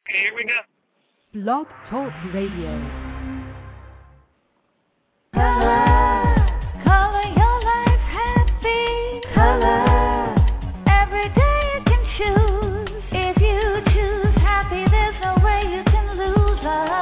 Okay, here we go. Blog Talk Radio. Color your life happy. Color. Every day you can choose. If you choose happy, there's no way you can lose.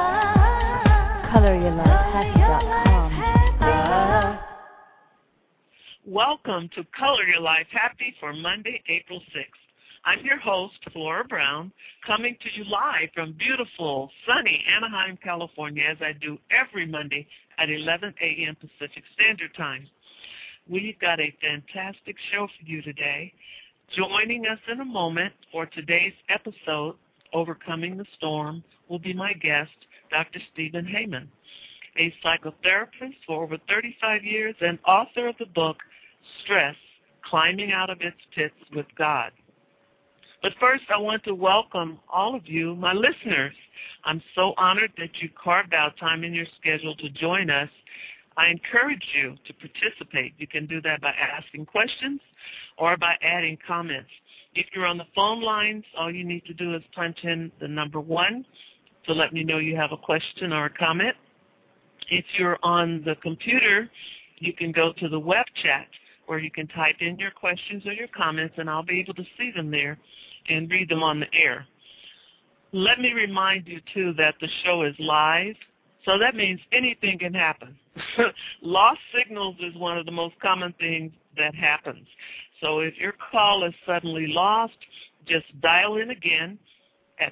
ColorYourLifeHappy.com. Welcome to Color Your Life Happy for Monday, April 6th. I'm your host, Flora Brown, coming to you live from beautiful, sunny Anaheim, California, as I do every Monday at 11 a.m. Pacific Standard Time. We've got a fantastic show for you today. Joining us in a moment for today's episode, Overcoming the Storm, will be my guest, Dr. Stephen Heyman, a psychotherapist for over 35 years and author of the book, Stress, Climbing Out of Its Pits with God. But first, I want to welcome all of you, my listeners. I'm so honored that you carved out time in your schedule to join us. I encourage you to participate. You can do that by asking questions or by adding comments. If you're on the phone lines, all you need to do is punch in the number 1 to let me know you have a question or a comment. If you're on the computer, you can go to the web chat where you can type in your questions or your comments, and I'll be able to see them there and read them on the air. Let me remind you, too, that the show is live, so that means anything can happen. Lost signals is one of the most common things that happens. So if your call is suddenly lost, just dial in again at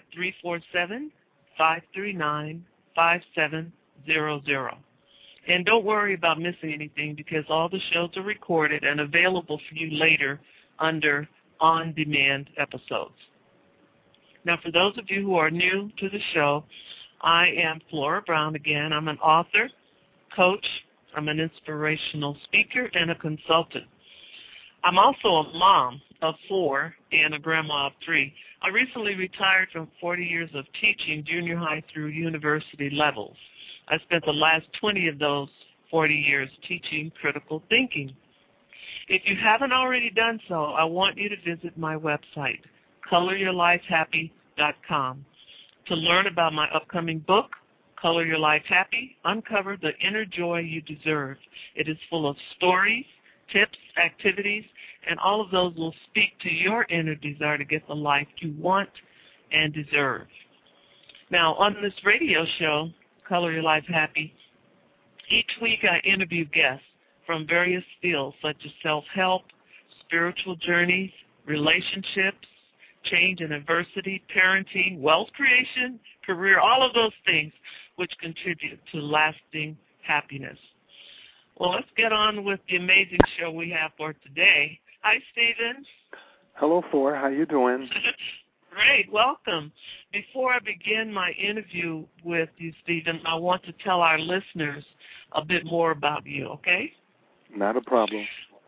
347-539-5700. And don't worry about missing anything because all the shows are recorded and available for you later under on-demand episodes. Now, for those of you who are new to the show, I am Flora Brown again. I'm an author, coach, I'm an inspirational speaker, and a consultant. I'm also a mom of 4 and a grandma of 3. I recently retired from 40 years of teaching junior high through university levels. I spent the last 20 of those 40 years teaching critical thinking. If you haven't already done so, I want you to visit my website, ColorYourLifeHappy.com, to learn about my upcoming book, Color Your Life Happy, Uncover the Inner Joy You Deserve. It is full of stories, tips, activities, and all of those will speak to your inner desire to get the life you want and deserve. Now, on this radio show, Color Your Life Happy, each week I interview guests from various fields such as self-help, spiritual journeys, relationships, change and adversity, parenting, wealth creation, career, all of those things which contribute to lasting happiness. Well, let's get on with the amazing show we have for today. Hi, Stephen. Hello, Flora. How you doing? Great. Welcome. Before I begin my interview with you, Stephen, I want to tell our listeners a bit more about you, okay? Not a problem.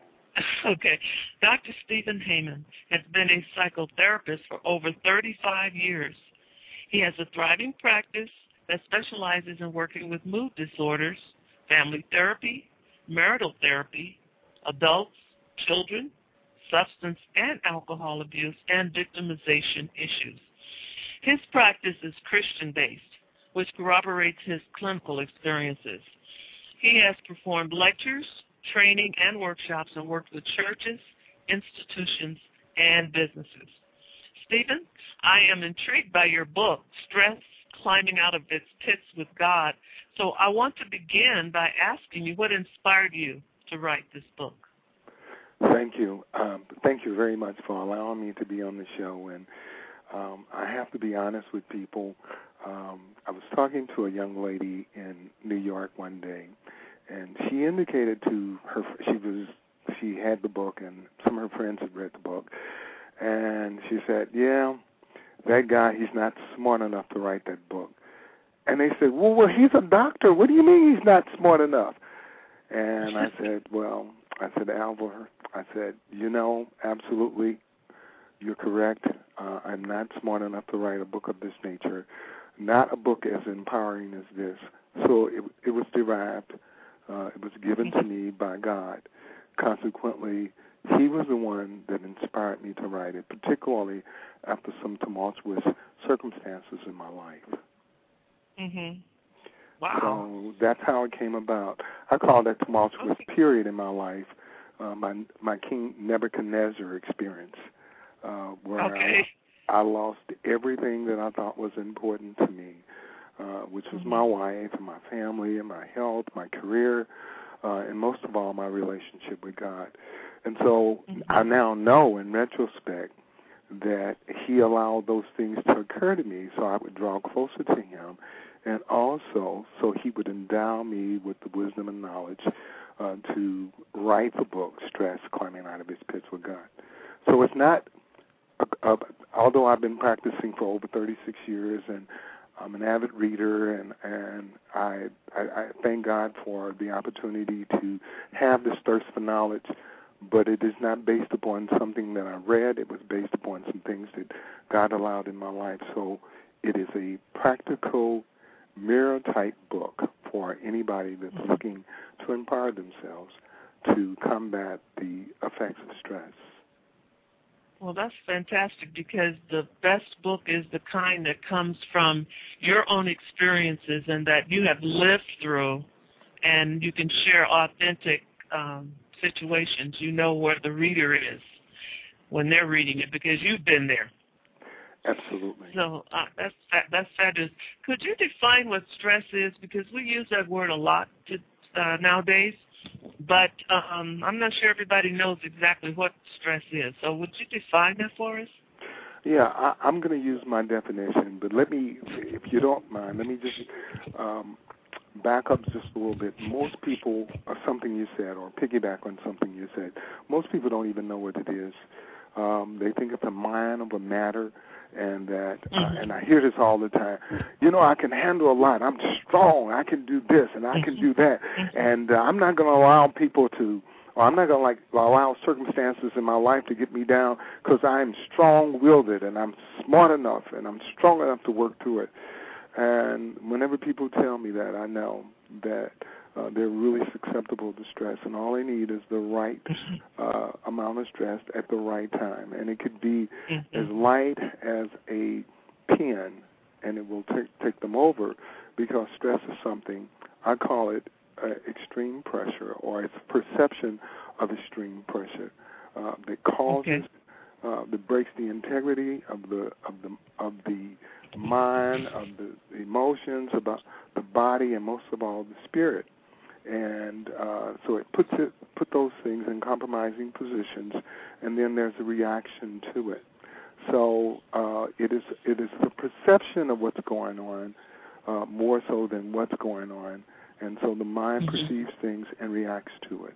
Okay. Dr. Stephen Heyman has been a psychotherapist for over 35 years. He has a thriving practice that specializes in working with mood disorders, family therapy, marital therapy, adults, children, substance and alcohol abuse, and victimization issues. His practice is Christian-based, which corroborates his clinical experiences. He has performed lectures, training, and workshops and worked with churches, institutions, and businesses. Stephen, I am intrigued by your book, Stress, Climbing Out of Its Pits with God. So I want to begin by asking you what inspired you to write this book. Thank you. Thank you very much for allowing me to be on the show. And I have to be honest with people. I was talking to a young lady in New York one day, and she indicated to her she had the book, and some of her friends had read the book, and she said, "Yeah, that guy, he's not smart enough to write that book." And they said, "Well, he's a doctor. What do you mean he's not smart enough?" And I said, "Alva," I said, absolutely, you're correct. I'm not smart enough to write a book of this nature, not a book as empowering as this. So it was derived, it was given to me by God. Consequently, he was the one that inspired me to write it, particularly after some tumultuous circumstances in my life. Mhm. Wow. So that's how it came about. I call that tumultuous period in my life my King Nebuchadnezzar experience, where I lost everything that I thought was important to me, which was my wife and my family and my health, my career, and most of all, my relationship with God. And so I now know in retrospect that he allowed those things to occur to me so I would draw closer to him, and also so he would endow me with the wisdom and knowledge to write the book, Stress, Climbing Out of His Pits with God. So it's not, although I've been practicing for over 36 years, and I'm an avid reader, and I thank God for the opportunity to have this thirst for knowledge, but it is not based upon something that I read. It was based upon some things that God allowed in my life. So it is a practical, mirror-type book for anybody that's looking to empower themselves to combat the effects of stress. Well, that's fantastic, because the best book is the kind that comes from your own experiences and that you have lived through, and you can share authentic situations. You know where the reader is when they're reading it because you've been there. Absolutely. So that's fabulous. Could you define what stress is? Because we use that word a lot nowadays, but I'm not sure everybody knows exactly what stress is. So would you define that for us? Yeah, I'm going to use my definition, but let me, if you don't mind, let me just back up just a little bit. Most people, or something you said, or piggyback on something you said, most people don't even know what it is. They think it's a mind of a matter, and that, and I hear this all the time, you know, I can handle a lot. I'm strong. I can do this, and I can do that. And I'm not going to allow people to, or I'm not going to allow circumstances in my life to get me down because I'm strong-willed, and I'm smart enough, and I'm strong enough to work through it. And whenever people tell me that, I know that they're really susceptible to stress, and all they need is the right amount of stress at the right time. And it could be as light as a pen, and it will take them over, because stress is something, I call it extreme pressure, or it's perception of extreme pressure that causes, that breaks the integrity of the mind, of the emotions, about the body, and most of all the spirit. And so it put those things in compromising positions, and then there's a reaction to it. So it is the perception of what's going on more so than what's going on, and so the mind perceives things and reacts to it.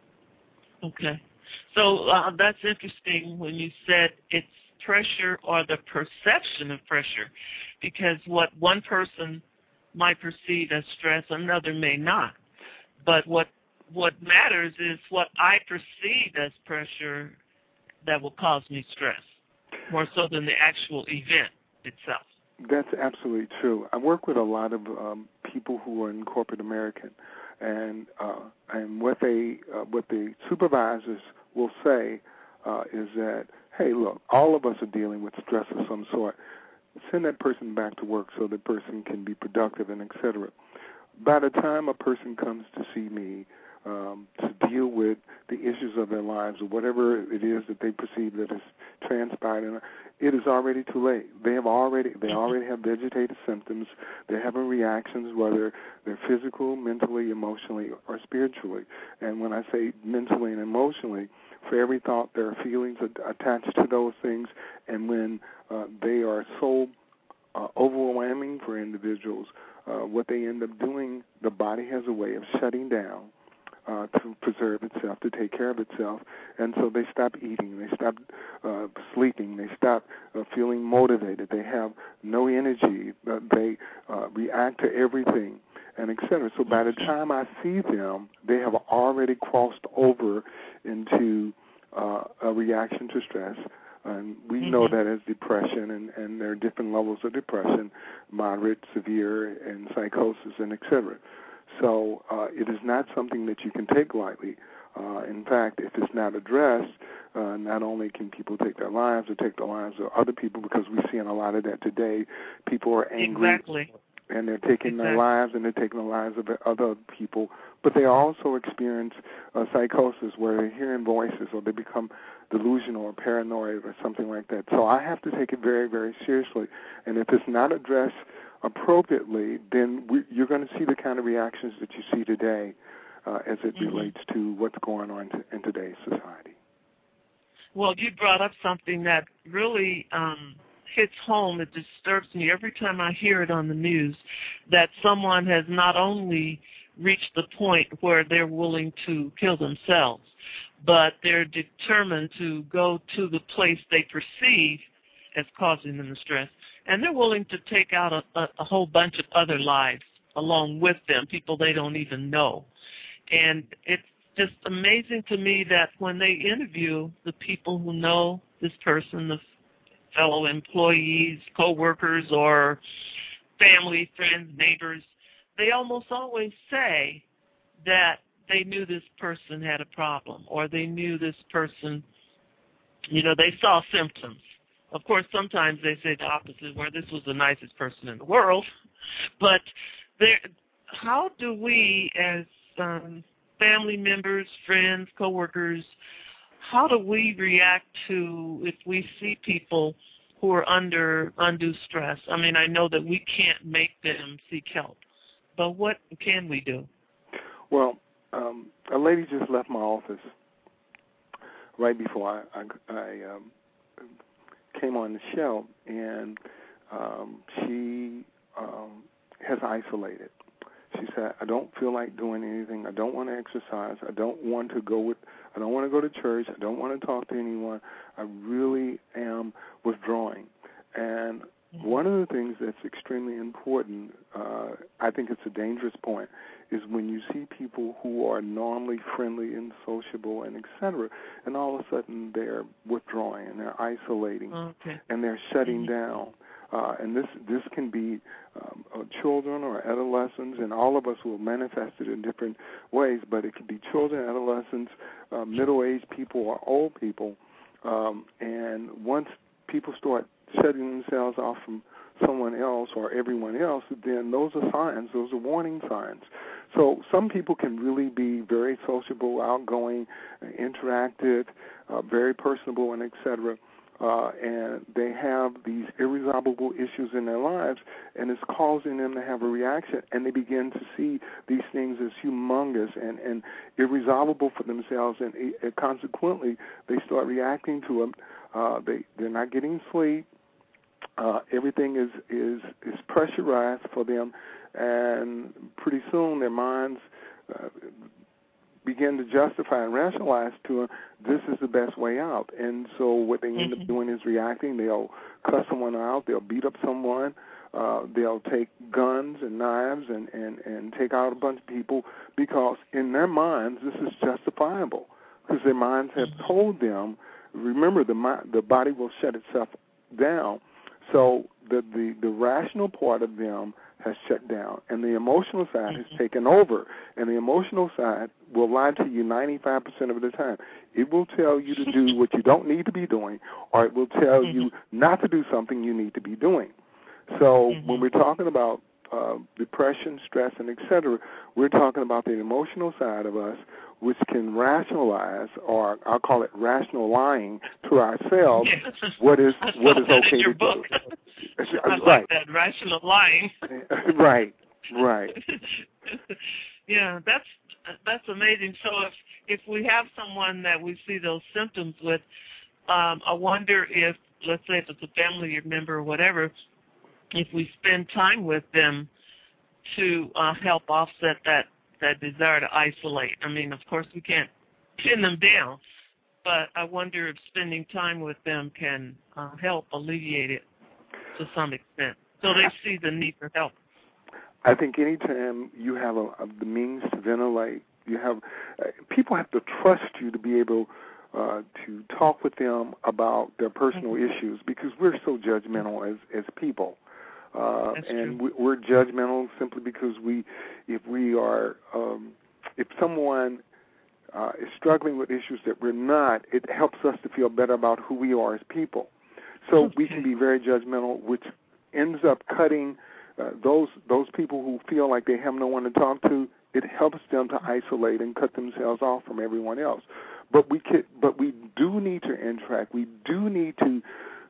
Okay. So that's interesting when you said it's pressure or the perception of pressure, because what one person might perceive as stress, another may not. But what matters is what I perceive as pressure that will cause me stress, more so than the actual event itself. That's absolutely true. I work with a lot of people who are in corporate America, and what the supervisors will say is that, hey, look, all of us are dealing with stress of some sort. Send that person back to work so the person can be productive, and et cetera. By the time a person comes to see me to deal with the issues of their lives, or whatever it is that they perceive that has transpired, it is already too late. They already have vegetative symptoms. They're having reactions, whether they're physical, mentally, emotionally, or spiritually. And when I say mentally and emotionally, for every thought, there are feelings attached to those things. And when they are so overwhelming for individuals, what they end up doing, the body has a way of shutting down to preserve itself, to take care of itself, and so they stop eating, they stop sleeping, they stop feeling motivated, they have no energy, they react to everything, and et cetera. So by the time I see them, they have already crossed over into a reaction to stress. And we know that as depression, and there are different levels of depression, moderate, severe, and psychosis, and et cetera. So it is not something that you can take lightly. In fact, if it's not addressed, not only can people take their lives or take the lives of other people, because we're seeing a lot of that today. People are angry. Exactly. And they're taking their lives, and they're taking the lives of other people. But they also experience psychosis, where they're hearing voices, or they become delusional or paranoid or something like that. So I have to take it very, very seriously. And if it's not addressed appropriately, then you're going to see the kind of reactions that you see today as it relates to what's going on in today's society. Well, you brought up something that really hits home. It disturbs me every time I hear it on the news, that someone has not only reached the point where they're willing to kill themselves, but they're determined to go to the place they perceive as causing them the stress, and they're willing to take out a whole bunch of other lives along with them, people they don't even know. And it's just amazing to me that when they interview the people who know this person, the fellow employees, co-workers, or family, friends, neighbors, they almost always say that they knew this person had a problem, or they knew this person, they saw symptoms. Of course, sometimes they say the opposite, where this was the nicest person in the world. But how do we, as family members, friends, coworkers, how do we react to if we see people who are under undue stress? I mean, I know that we can't make them seek help, but what can we do? Well, a lady just left my office right before I came on the show, and she has isolated. She said, I don't feel like doing anything. I don't want to exercise. I don't want to go to church. I don't want to talk to anyone. I really am withdrawing. And one of the things that's extremely important, I think it's a dangerous point, is when you see people who are normally friendly and sociable and et cetera, and all of a sudden they're withdrawing and they're isolating and they're shutting down. And this can be children or adolescents, and all of us will manifest it in different ways, but it could be children, adolescents, middle-aged people, or old people. And once people start shutting themselves off from someone else or everyone else, then those are signs, those are warning signs. So some people can really be very sociable, outgoing, interactive, very personable, and et cetera. And they have these irresolvable issues in their lives, and it's causing them to have a reaction, and they begin to see these things as humongous and irresolvable for themselves, and consequently, they start reacting to them. They're not getting sleep. Everything is pressurized for them, and pretty soon their minds begin to justify and rationalize to them, this is the best way out. And so what they end up doing is reacting. They'll cuss someone out. They'll beat up someone. They'll take guns and knives and take out a bunch of people, because in their minds this is justifiable, because their minds have told them, remember, the body will shut itself down. So the rational part of them has shut down, and the emotional side has taken over. And the emotional side will lie to you 95% of the time. It will tell you to do what you don't need to be doing, or it will tell you not to do something you need to be doing. So when we're talking about depression, stress, and et cetera, we're talking about the emotional side of us, which can rationalize, or I'll call it rational lying to ourselves, what is okay to do. I like that, rational lying. Right. Yeah, that's amazing. So if we have someone that we see those symptoms with, I wonder if, let's say if it's a family member or whatever, if we spend time with them to help offset that desire to isolate. I mean, of course, we can't pin them down, but I wonder if spending time with them can help alleviate it to some extent, so they see the need for help. I think anytime you have the means to ventilate, people have to trust you to be able to talk with them about their personal issues, because we're so judgmental as people. And we're judgmental simply because if someone is struggling with issues that we're not, it helps us to feel better about who we are as people. So we can be very judgmental, which ends up cutting those people who feel like they have no one to talk to. It helps them to isolate and cut themselves off from everyone else. But we do need to interact. We do need to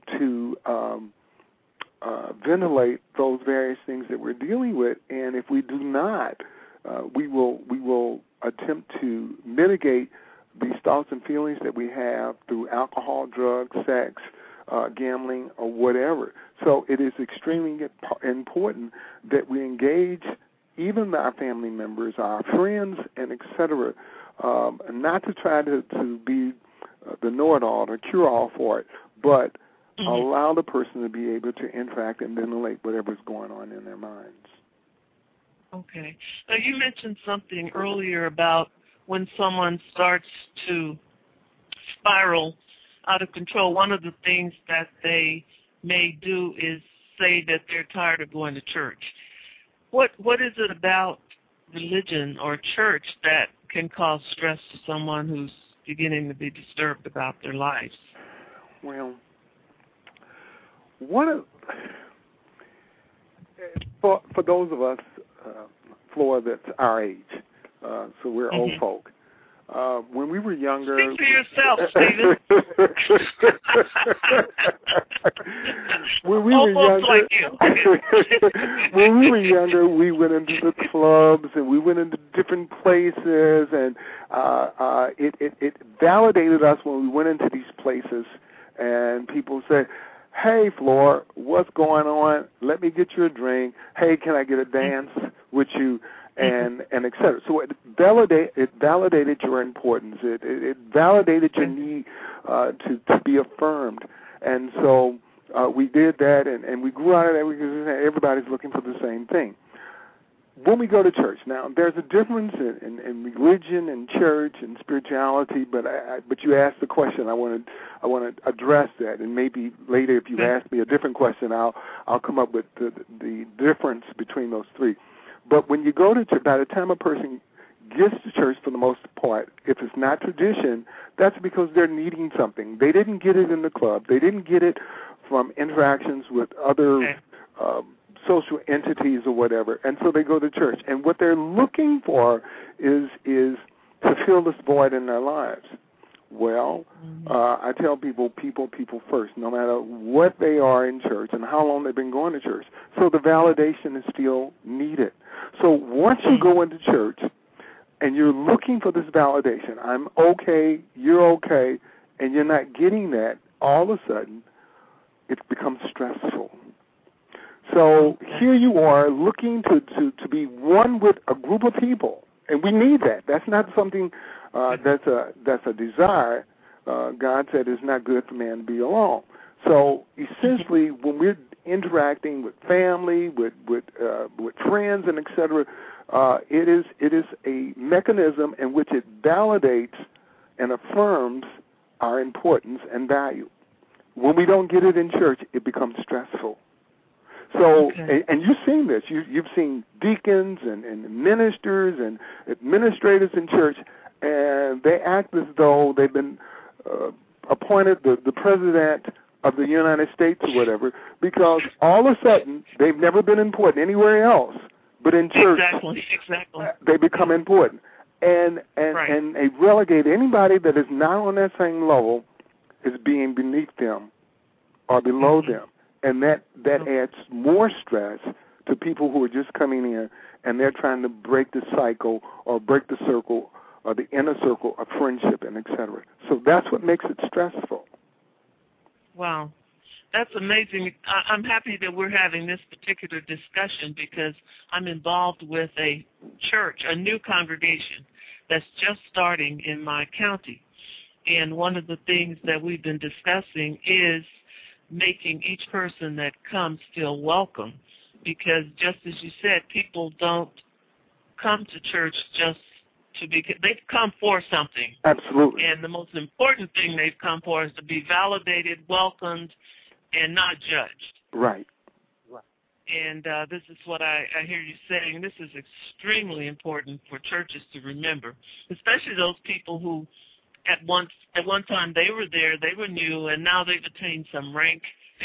ventilate those various things that we're dealing with. And if we do not, we will attempt to mitigate these thoughts and feelings that we have through alcohol, drugs, sex, gambling, or whatever. So it is extremely important that we engage even our family members, our friends, and et cetera, not to try to be the know-it-all or cure-all for it, but allow the person to be able to interact and ventilate whatever's going on in their minds. Okay. Now, you mentioned something earlier about when someone starts to spiral out of control, one of the things that they may do is say that they're tired of going to church. What is it about religion or church that can cause stress to someone who's beginning to be disturbed about their lives? Well, for those of us, Flora, that's our age, so we're old folk. When we were younger... Speak for yourself, Stephen. When we were younger, we went into the clubs and we went into different places, and it validated us when we went into these places, and people said, "Hey, Flora, what's going on? Let me get you a drink. Hey, can I get a dance with you?" And et cetera. So it validated your importance. It validated your need to be affirmed. And so we did that, and we grew out of that because everybody's looking for the same thing. When we go to church, now there's a difference in religion and church and spirituality, but you asked the question. I want to address that, and maybe later, if you ask me a different question, I'll come up with the difference between those three. But when you go to church, by the time a person gets to church, for the most part, if it's not tradition, that's because they're needing something. They didn't get it in the club. They didn't get it from interactions with other social entities or whatever, and so they go to church. And what they're looking for is to fill this void in their lives. Well, I tell people first, no matter what they are in church and how long they've been going to church. So the validation is still needed. So once you go into church and you're looking for this validation, I'm okay, you're okay, and you're not getting that, all of a sudden it becomes stressful. So here you are looking to be one with a group of people, and we need that. That's not something that's a desire. God said it's not good for man to be alone. So essentially, when we're interacting with family, with friends, and et cetera, it is a mechanism in which it validates and affirms our importance and value. When we don't get it in church, it becomes stressful. So, and you've seen this. You've seen deacons and ministers and administrators in church, and they act as though they've been appointed the president of the United States or whatever, because all of a sudden they've never been important anywhere else, but in church exactly. They become important, and they relegate anybody that is not on that same level as being beneath them or below them. And that adds more stress to people who are just coming in, and they're trying to break the cycle or break the circle or the inner circle of friendship and et cetera. So that's what makes it stressful. Wow. That's amazing. I'm happy that we're having this particular discussion because I'm involved with a church, a new congregation that's just starting in my county. And one of the things that we've been discussing is making each person that comes feel welcome, because just as you said, people don't come to church just to be, they've come for something. Absolutely. And the most important thing they've come for is to be validated, welcomed, and not judged. Right. And this is what I hear you saying. This is extremely important for churches to remember, especially those people who at one time they were there, they were new, and now they've attained some rank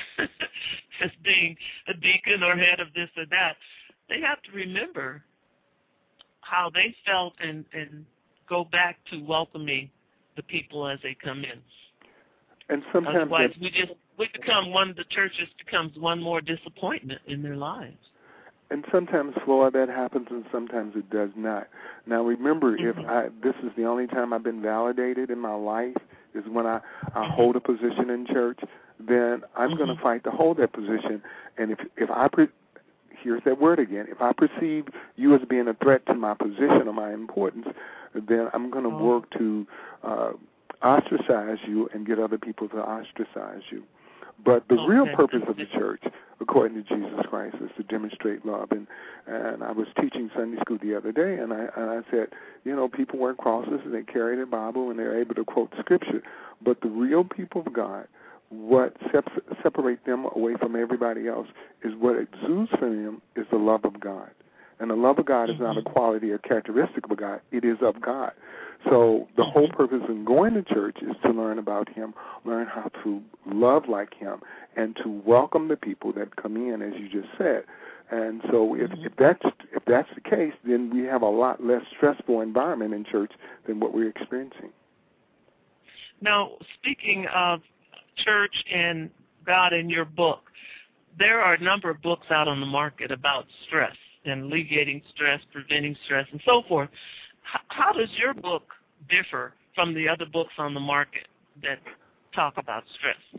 as being a deacon or head of this or that. They have to remember how they felt and go back to welcoming the people as they come in. And sometimes otherwise the churches becomes one more disappointment in their lives. And sometimes, Flora, that happens, and sometimes it does not. Now, remember, if this is the only time I've been validated in my life is when I hold a position in church, then I'm going to fight to hold that position. And here's that word again, if I perceive you as being a threat to my position or my importance, then I'm going to work to ostracize you and get other people to ostracize you. But the real purpose of the church, according to Jesus Christ, is to demonstrate love. And I was teaching Sunday school the other day, and I said, people wear crosses and they carry their Bible and they're able to quote Scripture. But the real people of God, what separate them away from everybody else is what exudes from them is the love of God. And the love of God is not a quality or characteristic of God. It is of God. So the whole purpose in going to church is to learn about Him, learn how to love like Him, and to welcome the people that come in, as you just said. And so if that's the case, then we have a lot less stressful environment in church than what we're experiencing. Now, speaking of church and God in your book, there are a number of books out on the market about stress and alleviating stress, preventing stress, and so forth. How does your book differ from the other books on the market that talk about stress?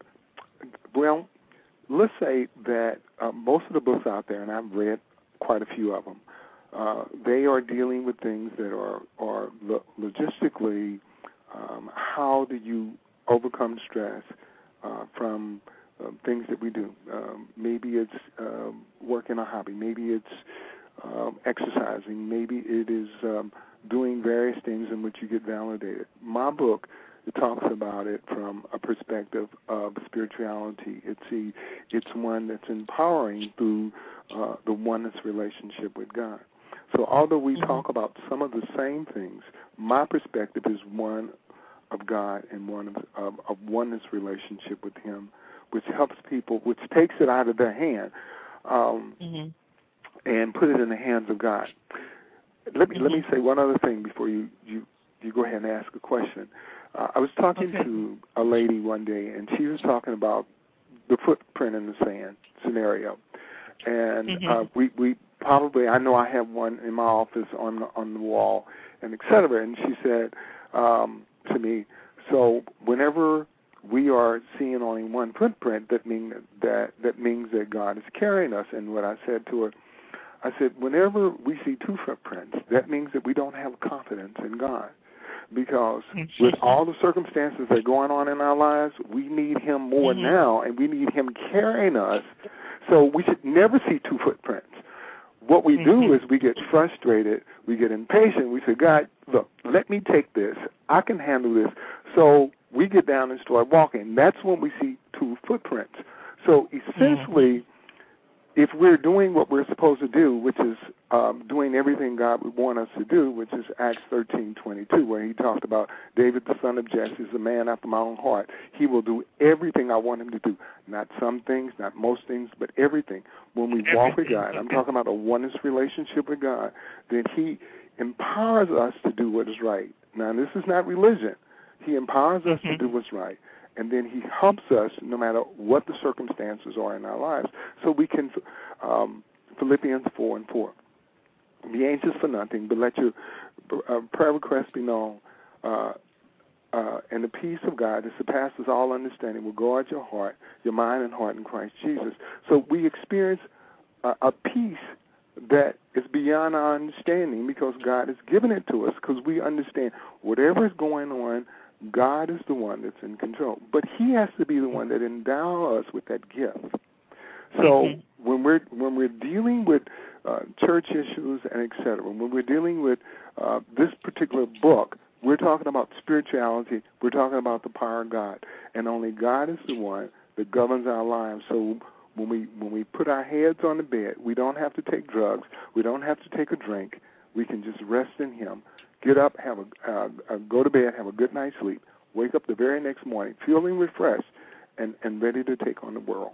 Well, let's say that most of the books out there, and I've read quite a few of them, they are dealing with things that are logistically, how do you overcome stress from things that we do. Maybe it's working a hobby. Maybe it's exercising. Maybe it is doing various things in which you get validated. My book, it talks about it from a perspective of spirituality. It's one that's empowering through the oneness relationship with God. So although we talk about some of the same things, my perspective is one of God and one of oneness relationship with Him, which helps people, which takes it out of their hand and put it in the hands of God. Let me say one other thing before you go ahead and ask a question. I was talking to a lady one day, and she was talking about the footprint in the sand scenario. And we probably, I know I have one in my office on the wall, and et cetera. And she said to me, so whenever we are seeing only one footprint, that means that God is carrying us. And what I said to her, I said, whenever we see two footprints, that means that we don't have confidence in God. Because with all the circumstances that are going on in our lives, we need Him more now, and we need Him carrying us. So we should never see two footprints. What we do is we get frustrated, we get impatient, we say, God, look, let me take this. I can handle this. So we get down and start walking. That's when we see two footprints. So essentially, if we're doing what we're supposed to do, which is doing everything God would want us to do, which is Acts 13:22, where He talked about David, the son of Jesse, is a man after my own heart. He will do everything I want him to do. Not some things, not most things, but everything. When we walk with God, I'm talking about a oneness relationship with God, then He empowers us to do what is right. Now, this is not religion. He empowers us to do what's right. And then He helps us no matter what the circumstances are in our lives. So we can, Philippians 4:4, be anxious for nothing, but let your prayer requests be known, and the peace of God that surpasses all understanding will guard your heart, your mind and heart in Christ Jesus. So we experience a peace that is beyond our understanding because God has given it to us, because we understand whatever is going on, God is the one that's in control. But He has to be the one that endows us with that gift. So when we're dealing with church issues and et cetera, when we're dealing with this particular book, we're talking about spirituality, we're talking about the power of God. And only God is the one that governs our lives. So when we put our heads on the bed, we don't have to take drugs. We don't have to take a drink. We can just rest in Him. Get up, have go to bed, have a good night's sleep. Wake up the very next morning, feeling refreshed and ready to take on the world.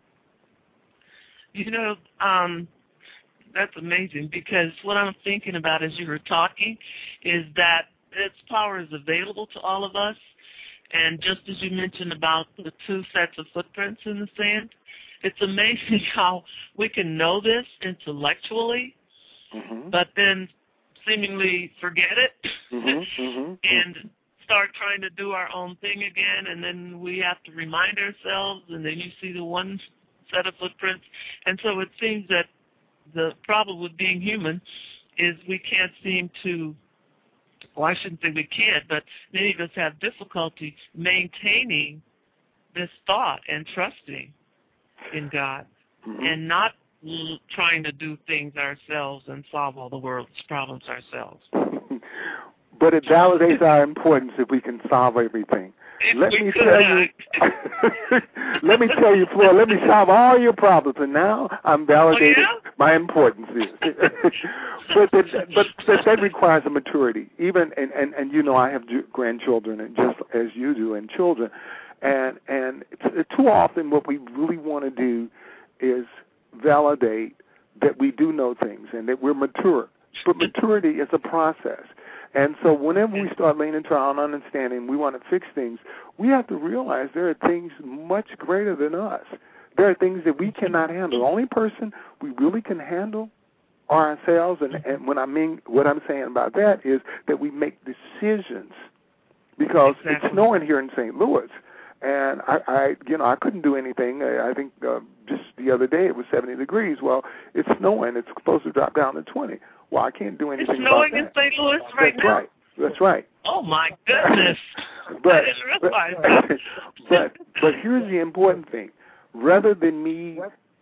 You know, that's amazing, because what I'm thinking about as you were talking is that its power is available to all of us. And just as you mentioned about the 2 sets of footprints in the sand, it's amazing how we can know this intellectually, but then seemingly forget it and start trying to do our own thing again, and then we have to remind ourselves, and then you see the 1 set of footprints. And so it seems that the problem with being human is we can't seem to, well, I shouldn't say we can't, but many of us have difficulty maintaining this thought and trusting in God and not trying to do things ourselves and solve all the world's problems ourselves. But it validates our importance if we can solve everything. Let me tell you, Flora, let me solve all your problems, and now I'm validating my importance is. but that requires a maturity. Even and you know, I have grandchildren, and just as you do, and children, and too often what we really want to do is validate that we do know things and that we're mature. But maturity is a process. And so whenever we start leaning to our own understanding, we want to fix things, we have to realize there are things much greater than us. There are things that we cannot handle. The only person we really can handle are ourselves. And what I'm saying about that is that we make decisions, because it's snowing here in St. Louis. And I couldn't do anything. I think just the other day it was 70 degrees. Well, it's snowing. It's supposed to drop down to 20. Well, I can't do anything about that. It's snowing in St. Louis right now? That's right. Oh, my goodness. but, I didn't realize that. But here's the important thing. Rather than me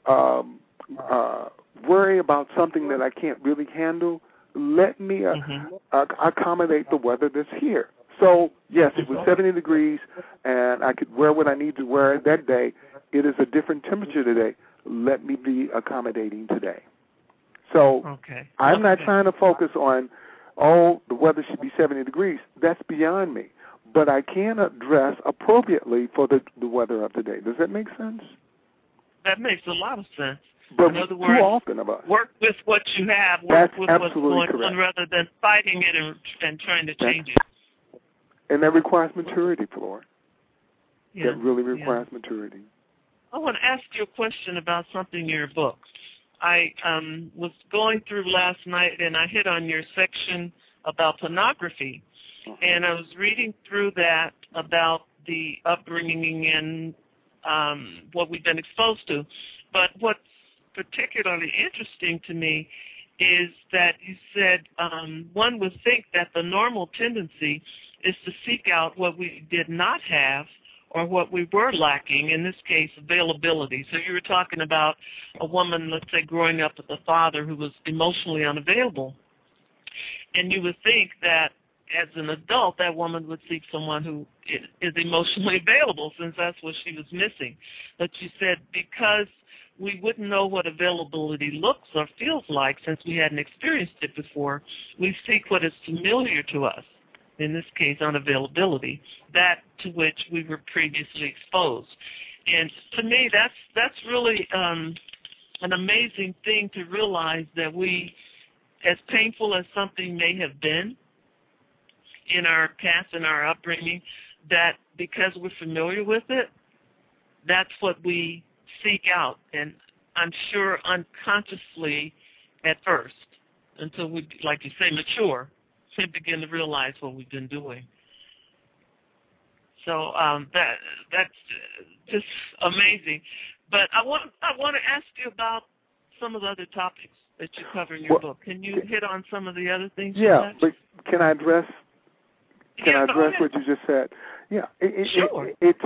worry about something that I can't really handle, let me accommodate the weather that's here. So, yes, it was 70 degrees, and I could wear what I need to wear that day. It is a different temperature today. Let me be accommodating today. So I'm not trying to focus on, the weather should be 70 degrees. That's beyond me. But I can dress appropriately for the weather of today. Does that make sense? That makes a lot of sense. But in other words, too often of us. Work with what you have. Work That's with what's going on rather than fighting it and trying to change it. And that requires maturity, Flora. Yeah. That really requires maturity. I want to ask you a question about something in your book. I was going through last night, and I hit on your section about pornography. And I was reading through that about the upbringing and what we've been exposed to. But what's particularly interesting to me is that you said one would think that the normal tendency is to seek out what we did not have or what we were lacking, in this case, availability. So you were talking about a woman, let's say, growing up with a father who was emotionally unavailable. And you would think that as an adult, that woman would seek someone who is emotionally available, since that's what she was missing. But you said because we wouldn't know what availability looks or feels like since we hadn't experienced it before, we seek what is familiar to us. In this case, unavailability, that to which we were previously exposed. And to me, that's really an amazing thing to realize, that we, as painful as something may have been in our past and our upbringing, that because we're familiar with it, that's what we seek out. And I'm sure unconsciously at first, until we, like you say, mature, and begin to realize what we've been doing. So that's just amazing. But I want to ask you about some of the other topics that you cover in your book. Can you hit on some of the other things? Yeah, but can I address what you just said? Yeah, sure. It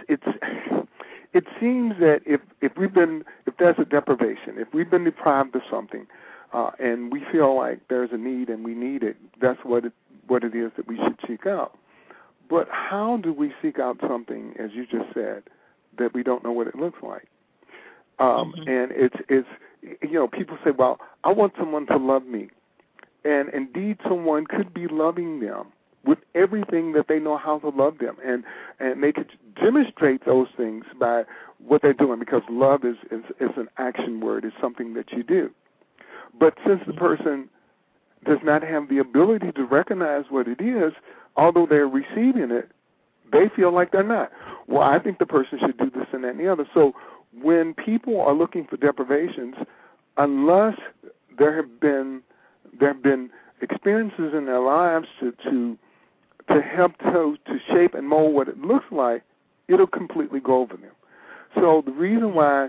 seems that if there's a deprivation, if we've been deprived of something, and we feel like there's a need and we need it, that's what it is that we should seek out. But how do we seek out something, as you just said, that we don't know what it looks like? And it's people say, well, I want someone to love me. And indeed, someone could be loving them with everything that they know how to love them. And they could demonstrate those things by what they're doing, because love is an action word. It's something that you do. But since the person does not have the ability to recognize what it is, although they're receiving it, they feel like they're not. Well, I think the person should do this and that and the other. So when people are looking for deprivations, unless there have been experiences in their lives to help to shape and mold what it looks like, it'll completely go over them. So the reason why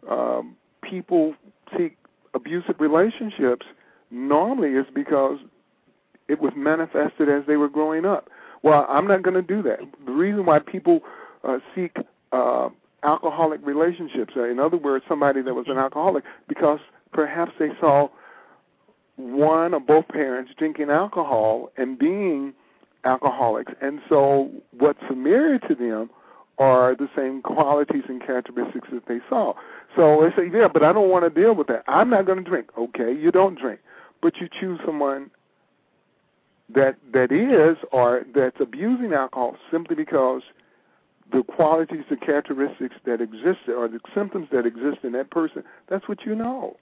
people seek abusive relationships normally is because it was manifested as they were growing up. Well, I'm not going to do that. The reason why people seek alcoholic relationships, in other words, somebody that was an alcoholic, because perhaps they saw one or both parents drinking alcohol and being alcoholics, and so what's familiar to them are the same qualities and characteristics that they saw. So they say, yeah, but I don't want to deal with that. I'm not going to drink. Okay, you don't drink, but you choose someone that is or that's abusing alcohol simply because the qualities, the characteristics that exist or the symptoms that exist in that person, that's what you know.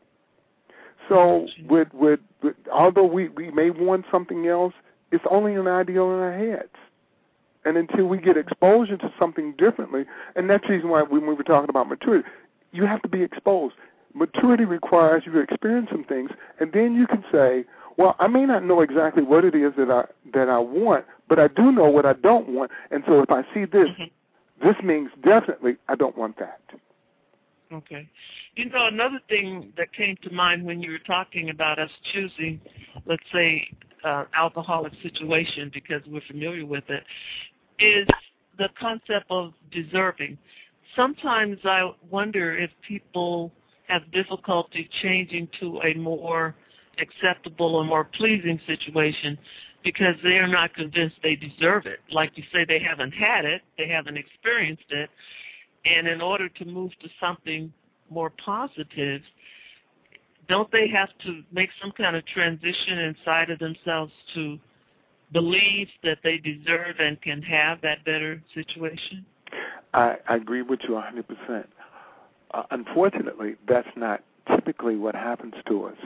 So with although we may want something else, it's only an ideal in our heads. And until we get exposure to something differently, and that's the reason why when we were talking about maturity, you have to be exposed. Maturity requires you to experience some things, and then you can say, well, I may not know exactly what it is that I want, but I do know what I don't want, and so if I see this, this means definitely I don't want that. Okay. Another thing that came to mind when you were talking about us choosing, let's say, alcoholic situation because we're familiar with it, is the concept of deserving. Sometimes I wonder if people have difficulty changing to a more acceptable or more pleasing situation because they are not convinced they deserve it. Like you say, they haven't had it, they haven't experienced it, and in order to move to something more positive, don't they have to make some kind of transition inside of themselves to believe that they deserve and can have that better situation? I agree with you 100%. Unfortunately, that's not typically what happens to us.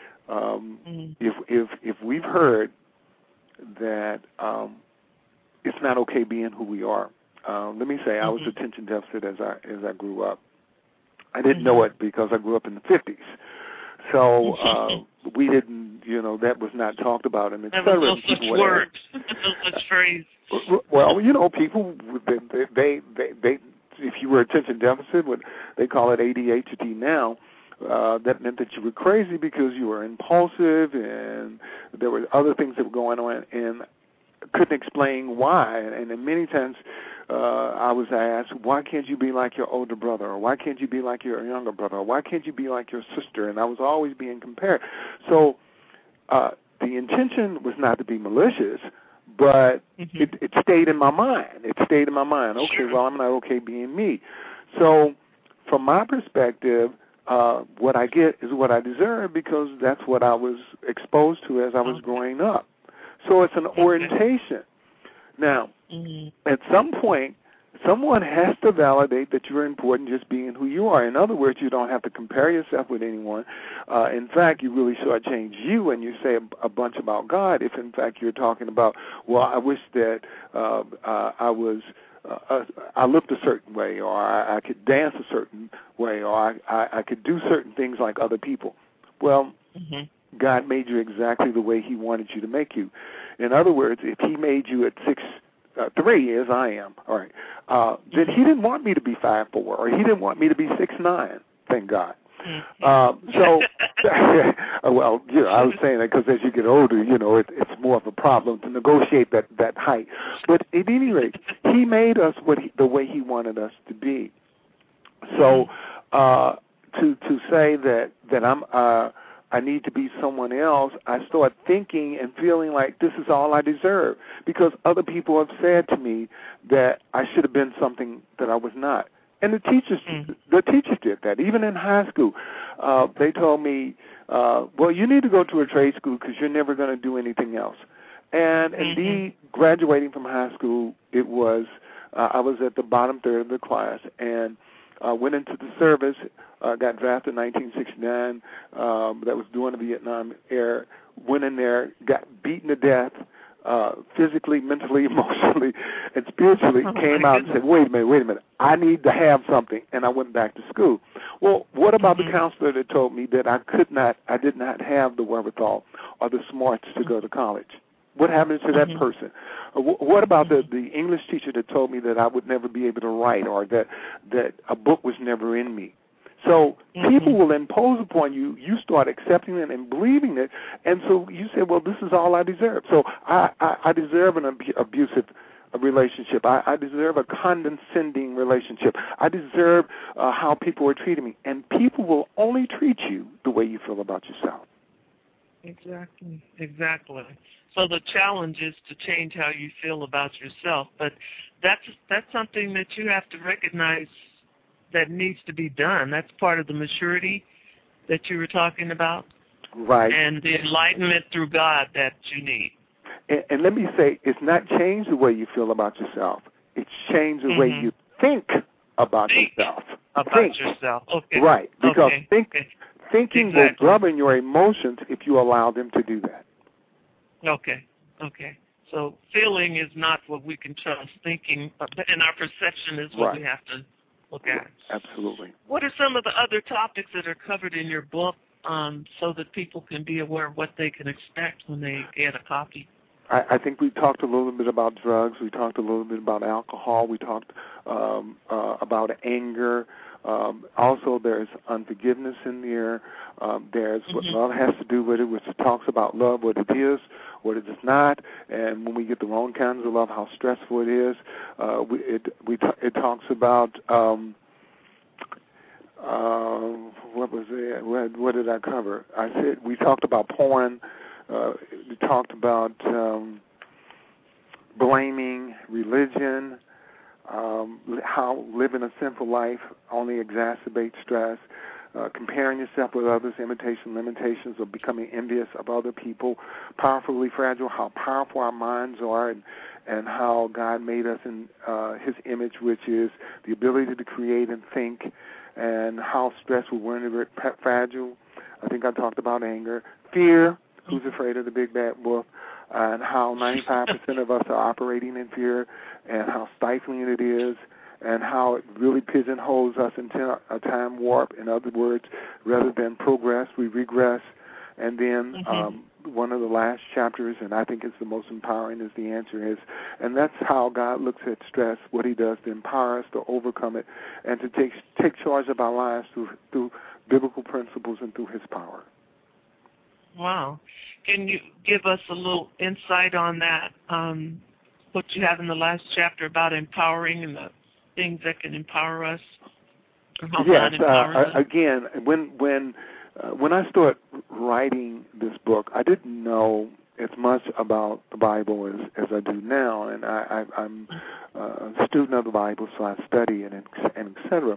If we've heard that it's not okay being who we are, let me say I was attention deficit as I grew up. I didn't know it because I grew up in the 50s. So we didn't, that was not talked about, and et cetera. There was no such word, no such phrase. Well, people, they if you were attention deficit, they call it ADHD now. That meant that you were crazy because you were impulsive, and there were other things that were going on, and couldn't explain why. And then many times I was asked, why can't you be like your older brother, or why can't you be like your younger brother, or why can't you be like your sister? And I was always being compared. So the intention was not to be malicious, but it stayed in my mind. Okay, well, I'm not okay being me. So from my perspective, what I get is what I deserve because that's what I was exposed to as I was growing up. So it's an orientation. Now, at some point, someone has to validate that you're important just being who you are. In other words, you don't have to compare yourself with anyone. In fact, you really shortchange you and you say a bunch about God if, in fact, you're talking about, well, I wish that I looked a certain way, or I could dance a certain way, or I could do certain things like other people. Well, God made you exactly the way he wanted you to make you. In other words, if he made you at 6'3" as I am, all right, then he didn't want me to be 5'4", or he didn't want me to be 6'9", thank God. So, well, I was saying that because as you get older, it's more of a problem to negotiate that height. But at any rate, he made us the way he wanted us to be. So to say that I need to be someone else, I start thinking and feeling like this is all I deserve because other people have said to me that I should have been something that I was not. And the teachers did that. Even in high school, they told me, well, you need to go to a trade school because you're never going to do anything else. And indeed, graduating from high school, it was, I was at the bottom third of the class, and went into the service, got drafted in 1969, that was during the Vietnam era, went in there, got beaten to death, physically, mentally, emotionally, and spiritually, came out and said, wait a minute, I need to have something, and I went back to school. Well, what about the counselor that told me that I did not have the wherewithal or the smarts to go to college? What happened to that person? What about the English teacher that told me that I would never be able to write or that a book was never in me? So people will impose upon you. You start accepting it and believing it, and so you say, well, this is all I deserve. So I deserve an abusive relationship. I deserve a condescending relationship. I deserve how people are treating me. And people will only treat you the way you feel about yourself. Exactly. So the challenge is to change how you feel about yourself, but that's something that you have to recognize that needs to be done. That's part of the maturity that you were talking about, right? And the enlightenment through God that you need. And let me say, it's not changed the way you feel about yourself. It's changed the way you think about yourself. Okay. Right, because thinking will govern your emotions if you allow them to do that. Okay. So feeling is not what we can trust. Thinking and our perception is what we have to look at. Absolutely. What are some of the other topics that are covered in your book so that people can be aware of what they can expect when they get a copy? I think we talked a little bit about drugs. We talked a little bit about alcohol. We talked about anger. Also, there's unforgiveness in there. There's what love has to do with it, which talks about love, what it is, what it is not, and when we get the wrong kinds of love, how stressful it is. It talks about what was it? What did I cover? I said we talked about porn. We talked about blaming, religion. How living a sinful life only exacerbates stress, comparing yourself with others, imitation, limitations of becoming envious of other people, powerfully fragile, how powerful our minds are, and how God made us in His image, which is the ability to create and think, and how stressful we're fragile. I think I talked about anger, fear, who's afraid of the big bad wolf, and how 95% of us are operating in fear, and how stifling it is, and how it really pigeonholes us into a time warp. In other words, rather than progress, we regress. And then one of the last chapters, and I think it's the most empowering, is the answer is, and that's how God looks at stress, what He does to empower us to overcome it, and to take charge of our lives through biblical principles and through His power. Wow. Can you give us a little insight on that, what you have in the last chapter about empowering and the things that can empower us? Yes. Again, when I started writing this book, I didn't know as much about the Bible as I do now, and I'm a student of the Bible, so I study and et cetera.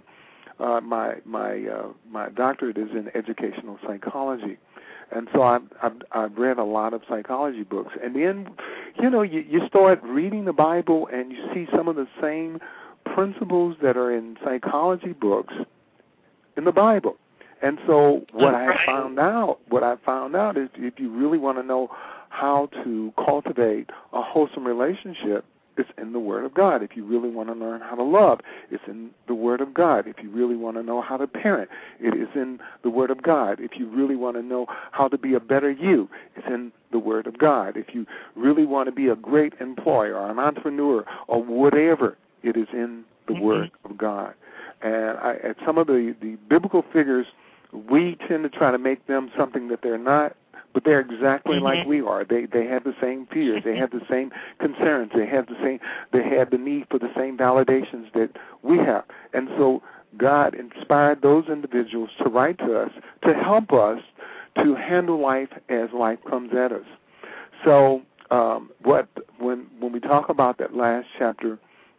My doctorate is in educational psychology. And so I've read a lot of psychology books. And then, you start reading the Bible and you see some of the same principles that are in psychology books in the Bible. And so what I found out is if you really want to know how to cultivate a wholesome relationship, it's in the Word of God. If you really want to learn how to love, it's in the Word of God. If you really want to know how to parent, it is in the Word of God. If you really want to know how to be a better you, it's in the Word of God. If you really want to be a great employer or an entrepreneur or whatever, it is in the Word of God. And at some of the biblical figures, we tend to try to make them something that they're not, but they're exactly like we are. They have the same fears. They have the same concerns. They have the need for the same validations that we have. And so God inspired those individuals to write to us to help us to handle life as life comes at us. So when we talk about that last chapter,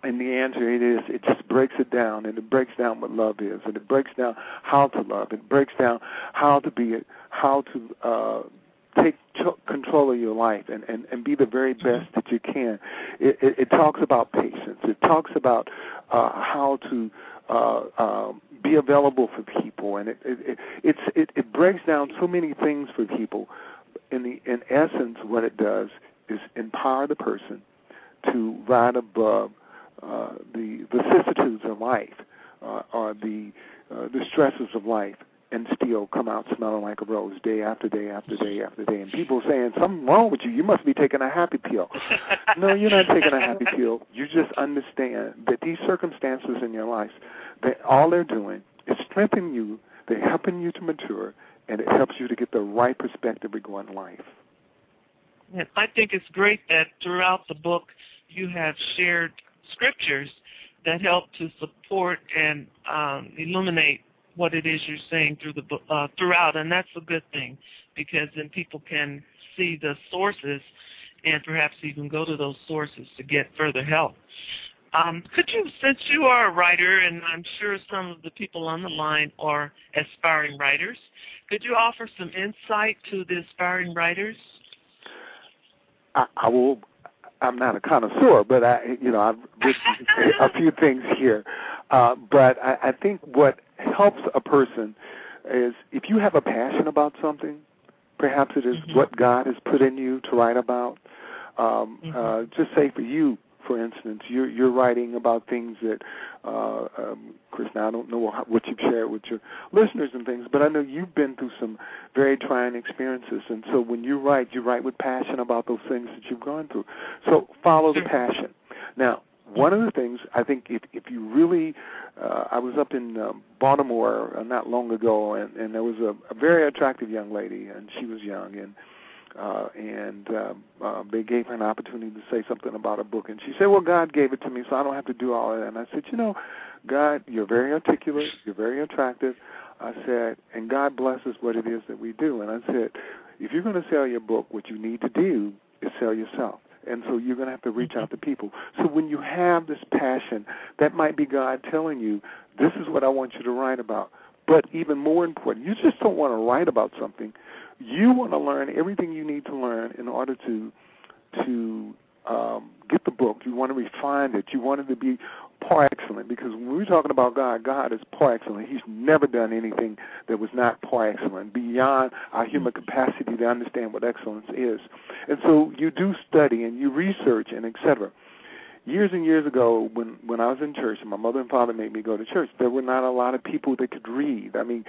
And the answer it just breaks it down, and it breaks down what love is, and it breaks down how to love, it breaks down how to be, how to take control of your life and be the very best that you can. It talks about patience. It talks about how to be available for people, and it breaks down so many things for people. In essence, what it does is empower the person to rise above the vicissitudes of life or the stresses of life, and still come out smelling like a rose day after day after day after day. And people saying, something wrong with you. You must be taking a happy pill. No, you're not taking a happy pill. You just understand that these circumstances in your life, that all they're doing is strengthening you, they're helping you to mature, and it helps you to get the right perspective regarding life. And I think it's great that throughout the book you have shared scriptures that help to support and illuminate what it is you're saying through the book, throughout, and that's a good thing, because then people can see the sources and perhaps even go to those sources to get further help. Could you, since you are a writer, and I'm sure some of the people on the line are aspiring writers, could you offer some insight to the aspiring writers? I will. I'm not a connoisseur, but I've written a few things here. But I think what helps a person is if you have a passion about something, perhaps it is what God has put in you to write about. Just say for you, for instance, you're writing about things that, Chris, now I don't know what you've shared with your listeners and things, but I know you've been through some very trying experiences, and so when you write with passion about those things that you've gone through. So follow the passion. Now, one of the things, I think if you really, I was up in Baltimore not long ago, and there was a very attractive young lady, and she was young, and they gave her an opportunity to say something about a book. And she said, well, God gave it to me, so I don't have to do all of that. And I said, God, you're very articulate, you're very attractive. I said, and God blesses what it is that we do. And I said, if you're going to sell your book, what you need to do is sell yourself. And so you're going to have to reach out to people. So when you have this passion, that might be God telling you, this is what I want you to write about. But even more important, you just don't want to write about something. You want to learn everything you need to learn in order to get the book. You want to refine it. You want it to be par excellent, because when we're talking about God, God is par excellent. He's never done anything that was not par excellent, beyond our human capacity to understand what excellence is. And so you do study and you research and et cetera. Years and years ago, when I was in church, and my mother and father made me go to church, there were not a lot of people that could read. I mean,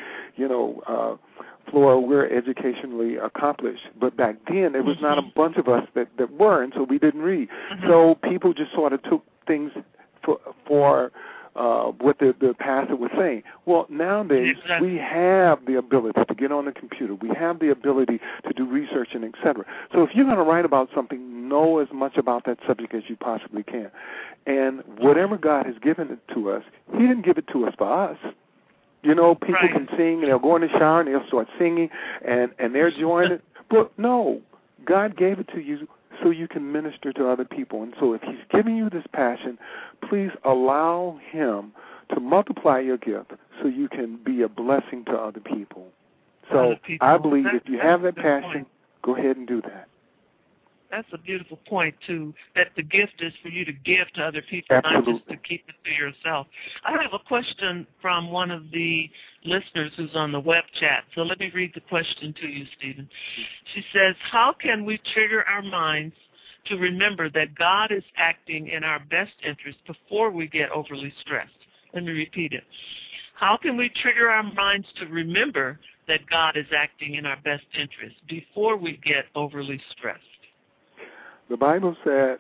Flora, we're educationally accomplished, but back then there was not a bunch of us that were, and so we didn't read. So people just sort of took things for what the pastor was saying. Well, nowadays we have the ability to get on the computer. We have the ability to do research and et cetera. So if you're going to write about something, know as much about that subject as you possibly can. And whatever God has given it to us, He didn't give it to us for us. People can sing, and they'll go in the shower, and they'll start singing, and they're enjoying it. But no, God gave it to you so you can minister to other people. And so if He's giving you this passion, please allow Him to multiply your gift so you can be a blessing to other people. So I believe if you have that passion, go ahead and do that. That's a beautiful point, too, that the gift is for you to give to other people, Absolutely. not just to keep it to yourself. I have a question from one of the listeners who's on the web chat, so let me read the question to you, Stephen. She says, how can we trigger our minds to remember that God is acting in our best interest before we get overly stressed? Let me repeat it. How can we trigger our minds to remember that God is acting in our best interest before we get overly stressed? The Bible said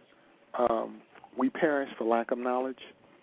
we perish for lack of knowledge.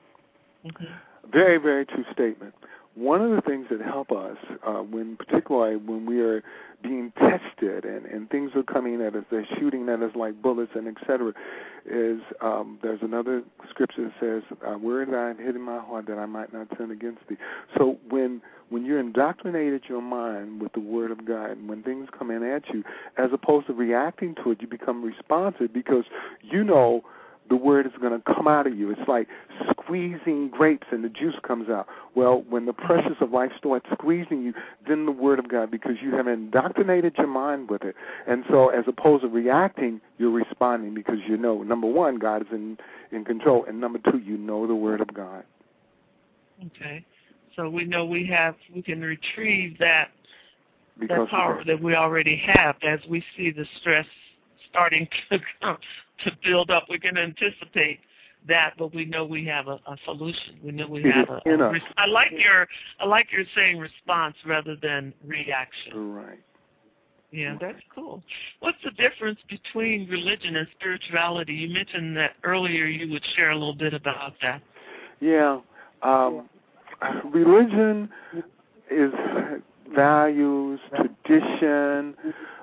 Very, very true statement. One of the things that help us, particularly when we are being tested and things are coming at us, they're shooting at us like bullets and et cetera, is there's another scripture that says, word that I have hid in my heart that I might not sin against thee. So when you're indoctrinated your mind with the Word of God, and when things come in at you, as opposed to reacting to it, you become responsive because you know the word is going to come out of you. It's like squeezing grapes and the juice comes out. Well, when the pressures of life start squeezing you, then the word of God, because you have indoctrinated your mind with it. And so as opposed to reacting, you're responding because you know, number one, God is in control, and number two, you know the word of God. Okay. So we know we can retrieve that power that we already have as we see the stress starting to build up. We can anticipate that, but we know we have a solution. We know we have I like your saying response rather than reaction. Right. Yeah, that's cool. What's the difference between religion and spirituality? You mentioned that earlier. You would share a little bit about that. Yeah. Religion is values, tradition,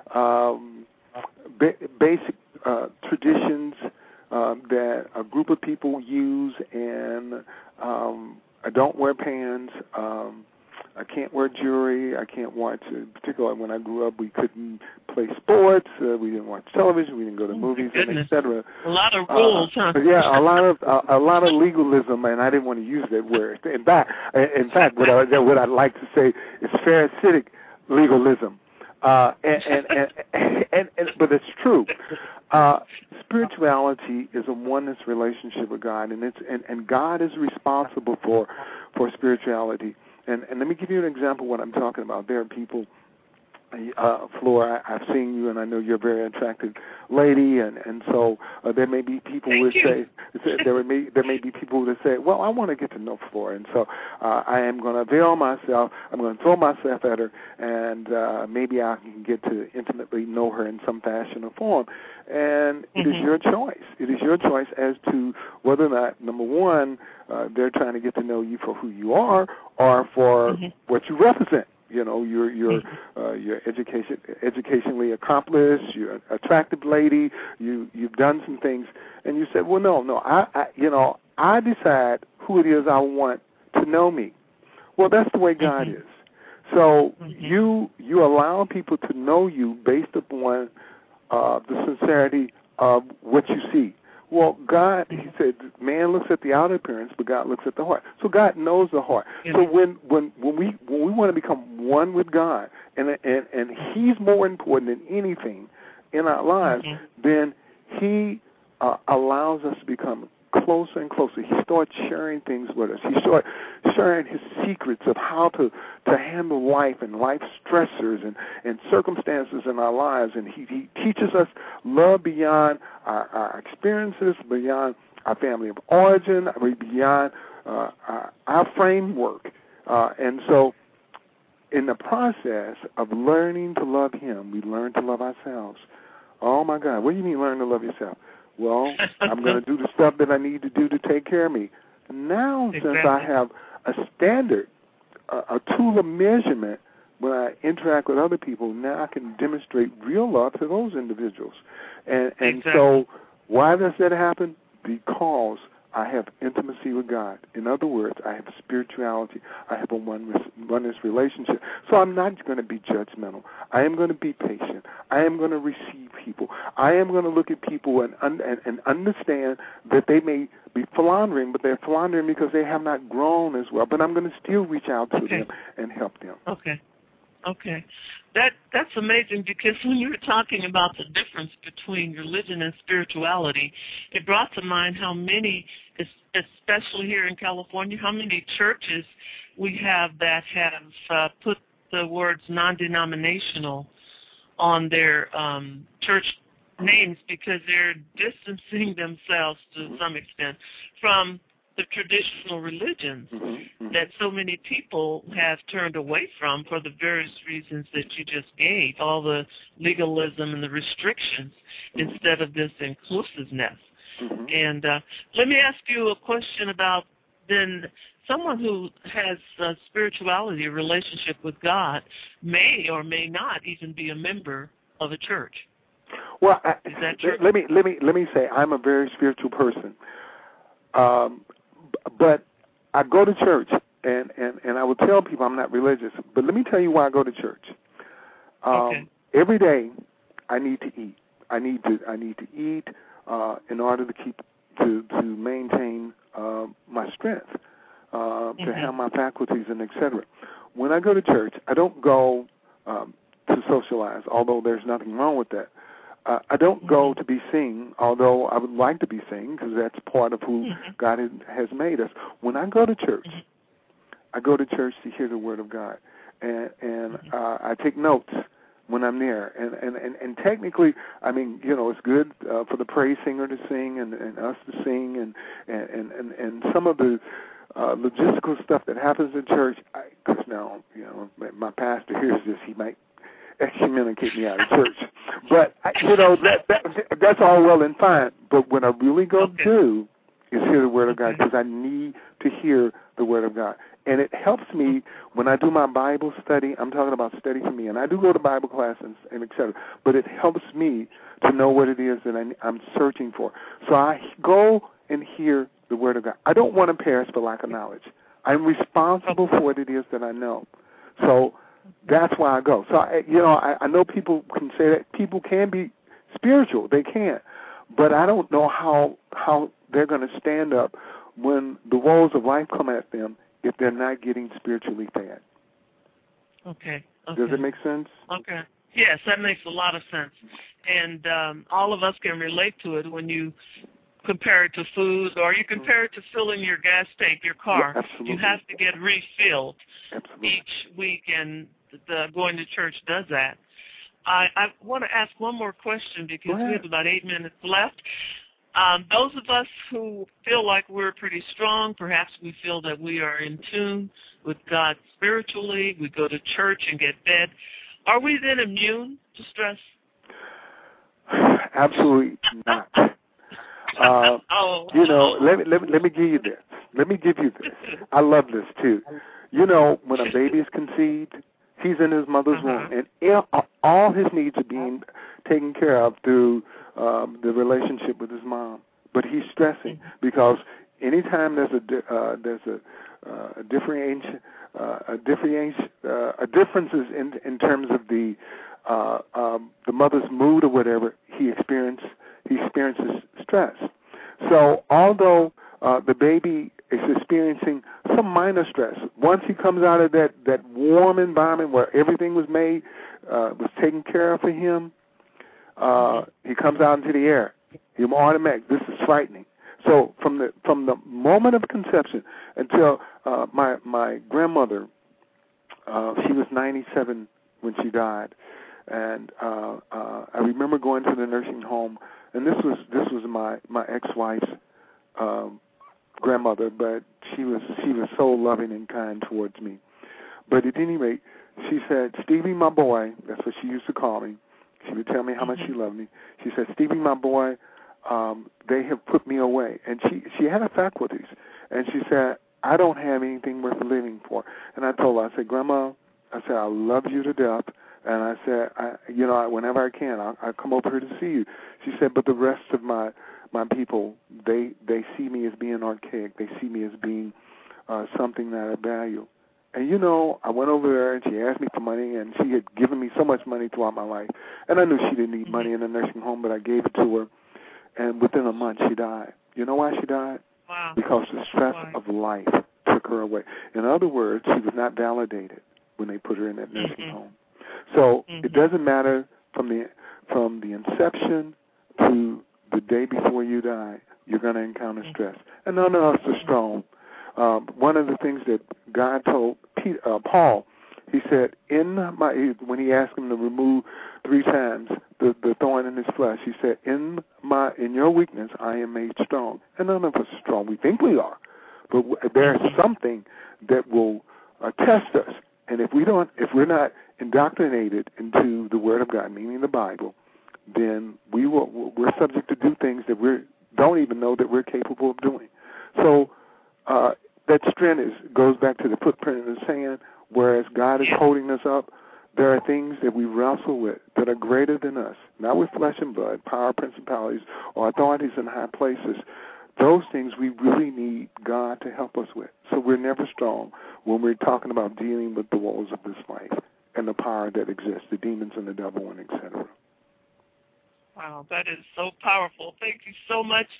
basic traditions that a group of people use, and I don't wear pants. I can't wear jewelry. I can't watch, particularly when I grew up, we couldn't play sports. We didn't watch television. We didn't go to movies, etc. A lot of rules, huh? Yeah, a lot of legalism, and I didn't want to use that word. In fact, what I'd like to say is pharisaic legalism, but it's true. Spirituality is a oneness relationship with God, and God is responsible for spirituality. And let me give you an example of what I'm talking about. There are people, Flora, I've seen you, and I know you're a very attractive lady, and so there may be people who say there may be people that say, well, I want to get to know Flora, and so I am going to avail myself. I'm going to throw myself at her, and maybe I can get to intimately know her in some fashion or form. And it is your choice. It is your choice as to whether or not, number one, they're trying to get to know you for who you are or for what you represent. You know, you're educationally accomplished. You're an attractive lady. You've done some things, and you said, well, no, I decide who it is I want to know me. Well, that's the way God is. So you allow people to know you based upon the sincerity of what you see. Well, God, he said, man looks at the outer appearance, but God looks at the heart. So God knows the heart. Yeah. So when we want to become one with God, and He's more important than anything in our lives, then He allows us to become closer and closer. He starts sharing things with us. He starts sharing His secrets of how to handle life and life stressors and circumstances in our lives. And He teaches us love beyond our experiences, beyond our family of origin, beyond our framework. And so in the process of learning to love Him, we learn to love ourselves. Oh, my God. What do you mean learn to love yourself? Well, I'm going to do the stuff that I need to do to take care of me. Now, since I have a standard, a tool of measurement when I interact with other people, now I can demonstrate real love to those individuals. And so why does that happen? Because I have intimacy with God. In other words, I have spirituality. I have a oneness relationship. So I'm not going to be judgmental. I am going to be patient. I am going to receive people. I am going to look at people and understand that they may be floundering, but they're floundering because they have not grown as well. But I'm going to still reach out to them and help them. Okay. That's amazing, because when you were talking about the difference between religion and spirituality, it brought to mind how many, especially here in California, how many churches we have that have put the words non-denominational on their church names, because they're distancing themselves to some extent from the traditional religions that so many people have turned away from for the various reasons that you just gave, all the legalism and the restrictions instead of this inclusiveness. And let me ask you a question about then someone who has spirituality, a relationship with God, may or may not even be a member of a church. Well, is that true? Let me say I'm a very spiritual person. But I go to church, and I will tell people I'm not religious. But let me tell you why I go to church. Every day, I need to eat. I need to eat in order to keep to maintain my strength, to have my faculties and etc. When I go to church, I don't go to socialize, although there's nothing wrong with that. I don't go to be seen, although I would like to be seen because that's part of who God has made us. When I go to church, I go to church to hear the Word of God, and I take notes when I'm there. And technically, I mean, you know, it's good for the praise singer to sing and us to sing and some of the logistical stuff that happens in church. Because now, you know, my pastor hears this, he might excommunicate me out of church. But you know, that's all well and fine. But what I really go do is hear the Word of God, because I need to hear the Word of God. And it helps me when I do my Bible study. I'm talking about study for me, and I do go to Bible class and et cetera. But it helps me to know what it is that I'm searching for. So I go and hear the Word of God. I don't want to perish for lack of knowledge. I'm responsible for what it is that I know. So that's why I go. So, I know people can say that people can be spiritual. They can. But I don't know how they're going to stand up when the woes of life come at them if they're not getting spiritually fed. Okay. Does it make sense? Okay. Yes, that makes a lot of sense. And all of us can relate to it when you compare it to food, or you compare it to filling your gas tank, your car. Yeah, absolutely. You have to get refilled Absolutely. each week, and going to church does that. I want to ask one more question because we have about 8 minutes left. Those of us who feel like we're pretty strong, perhaps we feel that we are in tune with God spiritually, we go to church and get fed, are we then immune to stress? Absolutely not. Let me give you this. Let me give you this. I love this, too. You know, when a baby is conceived, he's in his mother's womb, and all his needs are being taken care of through the relationship with his mom. But he's stressing because anytime there's a differences in terms of the mother's mood or whatever, he experiences stress. So although the baby is experiencing some minor stress, once he comes out of that warm environment where everything was taken care of for him, he comes out into the air. He's automatic. This is frightening. So from the moment of conception until my grandmother, she was 97 when she died, and I remember going to the nursing home, and this was my ex-wife's grandmother, but she was so loving and kind towards me. But at any rate, she said, "Stevie, my boy," that's what she used to call me. She would tell me how much she loved me. She said, "Stevie, my boy, they have put me away." And she had her faculties. And she said, "I don't have anything worth living for." And I told her, I said, "Grandma," I said, "I love you to death." And I said, whenever I can, I'll come over here to see you. She said, "But the rest of my people, they see me as being archaic. They see me as being something that I value." And, I went over there, and she asked me for money, and she had given me so much money throughout my life. And I knew she didn't need money in a nursing home, but I gave it to her. And within a month, she died. You know why she died? Wow. Because the stress of life took her away. In other words, she was not validated when they put her in that nursing home. So it doesn't matter from the inception to the day before you die, you're going to encounter stress. And none of us are strong. One of the things that God told Paul, he said, when he asked him to remove 3 times the thorn in his flesh, he said, in your weakness I am made strong. And none of us are strong. We think we are, but there's something that will test us. And if we're not indoctrinated into the Word of God, meaning the Bible, then we're subject to do things that we don't even know that we're capable of doing. So that strength goes back to the footprint in the sand. Whereas God is holding us up, there are things that we wrestle with that are greater than us, not with flesh and blood, power, principalities, or authorities in high places. Those things we really need God to help us with. So we're never strong when we're talking about dealing with the woes of this life and the power that exists, the demons and the devil and et cetera. Wow, that is so powerful. Thank you so much,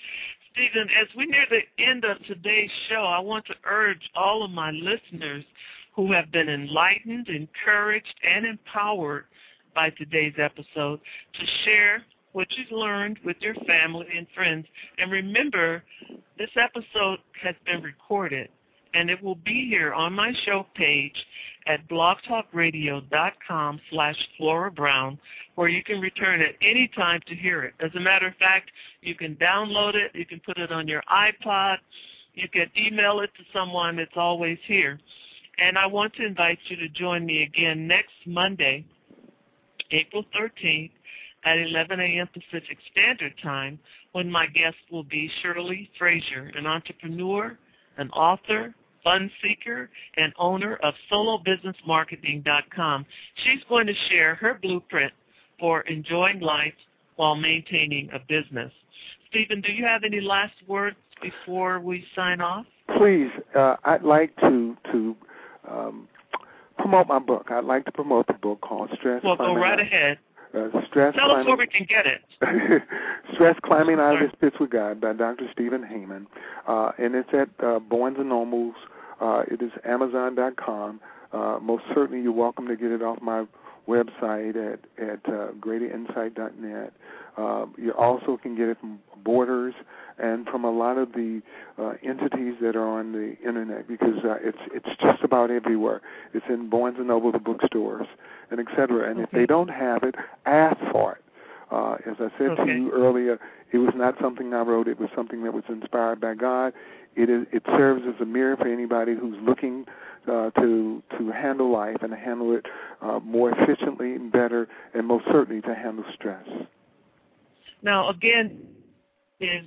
Stephen, as we near the end of today's show, I want to urge all of my listeners who have been enlightened, encouraged, and empowered by today's episode to share what you've learned with your family and friends. And remember, this episode has been recorded, and it will be here on my show page at blogtalkradio.com/Flora Brown, where you can return at any time to hear it. As a matter of fact, you can download it, you can put it on your iPod, you can email it to someone. It's always here. And I want to invite you to join me again next Monday, April 13th, at 11 a.m. Pacific Standard Time, when my guest will be Shirley Frazier, an entrepreneur, an author, fun seeker, and owner of SoloBusinessMarketing.com. She's going to share her blueprint for enjoying life while maintaining a business. Stephen, do you have any last words before we sign off? Please, I'd like to promote my book. I'd like to promote the book called Stress. Well, go right ahead. Tell us where we can get it. Stress Climbing Out of This Pits with God by Dr. Stephen Heyman. And it's at Barnes & Noble's. It is Amazon.com. Most certainly you're welcome to get it off my website at greaterinsight.net. You also can get it from Borders and from a lot of the entities that are on the Internet, because it's just about everywhere. It's in Barnes & Noble, the bookstores, and et cetera. And if they don't have it, ask for it. As I said to you earlier, it was not something I wrote. It was something that was inspired by God. It serves as a mirror for anybody who's looking to handle life and to handle it more efficiently and better, and most certainly to handle stress. Now, again, is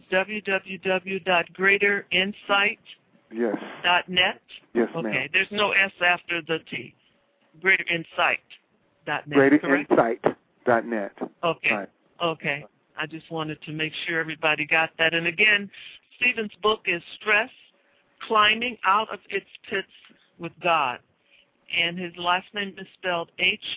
www.greaterinsight.net? Yes, ma'am. Okay, there's no S after the T. Greaterinsight.net, Greaterinsight.net. Okay, right. Okay. I just wanted to make sure everybody got that. And again, Stephen's book is Stress, Climbing Out of Its Pits with God. And his last name is spelled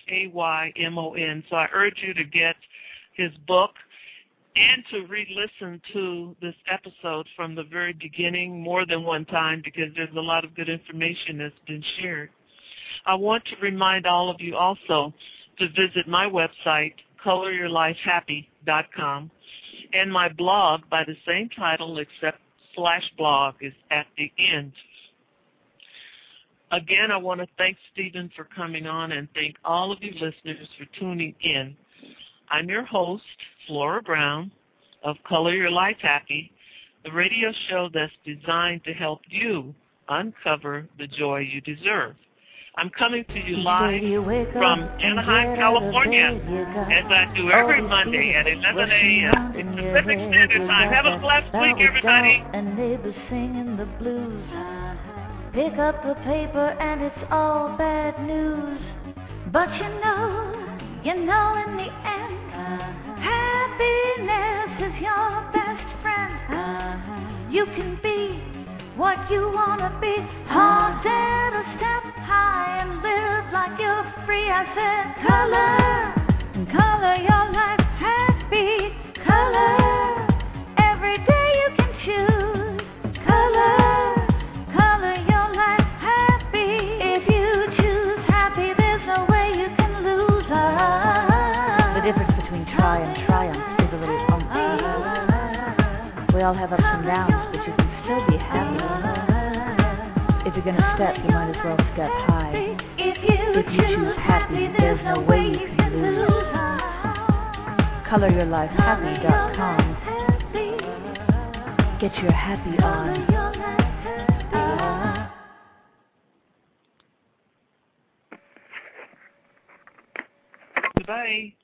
Haymon. So I urge you to get his book and to re-listen to this episode from the very beginning more than one time, because there's a lot of good information that's been shared. I want to remind all of you also to visit my website, coloryourlifehappy.com, and my blog by the same title except /blog is at the end. Again, I want to thank Stephen for coming on and thank all of you listeners for tuning in. I'm your host, Flora Brown, of Color Your Life Happy, the radio show that's designed to help you uncover the joy you deserve. I'm coming to you live from Anaheim, California, as I do every Monday at 11 a.m. Pacific Standard Time. Have a blessed week, everybody. And neighbors singing the blues. Pick up the paper and it's all bad news. But you know in the end, happiness is your best friend. You can be what you want to be. Hold it a step high and live like you're free. I said color your life happy. Color, every day you can choose. Color your life happy. If you choose happy, there's no way you can lose. The difference between try and triumph is a little umpy. We all have ups and downs, but you can still be happy. If you're going to step, you might as well step high. If you choose happy, there's no way you can lose. ColorYourLifeHappy.com. Get your happy on. Goodbye.